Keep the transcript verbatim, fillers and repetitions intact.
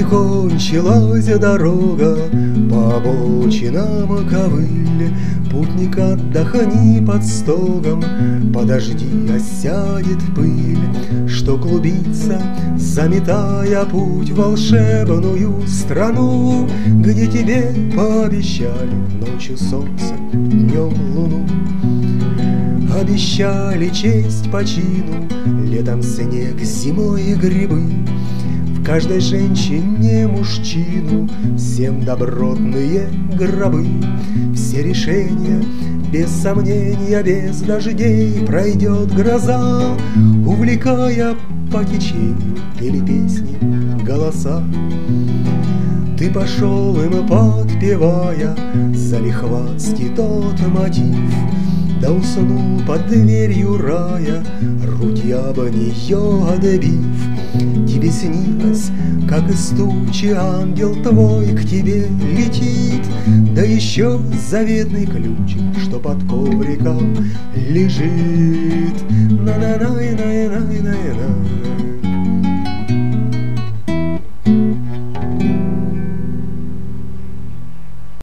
И кончилась дорога по обочинам ковыль. Путник, отдохни под стогом, подожди, осядет пыль, что клубится, заметая путь в волшебную страну, где тебе пообещали ночью солнце, днем луну. Обещали честь по чину, летом снег, зимой грибы, в каждой женщине мужчину, всем добротные гробы. Все решения, без сомнения, без дождей пройдет гроза, увлекая по течению пели песни голоса. Ты пошел им, подпевая залихватский тот мотив, да уснул под дверью рая, грудь об нее отбив. Тебе снилось, как из тучи ангел твой к тебе летит, да еще заветный ключик, что под ковриком лежит.